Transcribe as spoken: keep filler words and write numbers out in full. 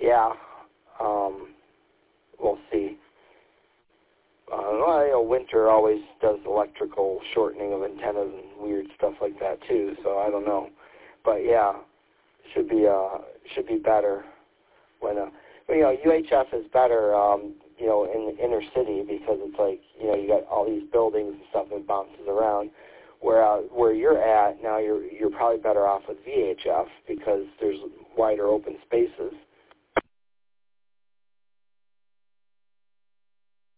yeah, um, we'll see. Uh, well, you know, winter always does electrical shortening of antennas and weird stuff like that too. So I don't know, but yeah, should be uh should be better when uh you know U H F is better um you know in the inner city because it's like you know you got all these buildings and stuff that bounces around. Where uh, where you're at now, you're you're probably better off with V H F because there's wider open spaces.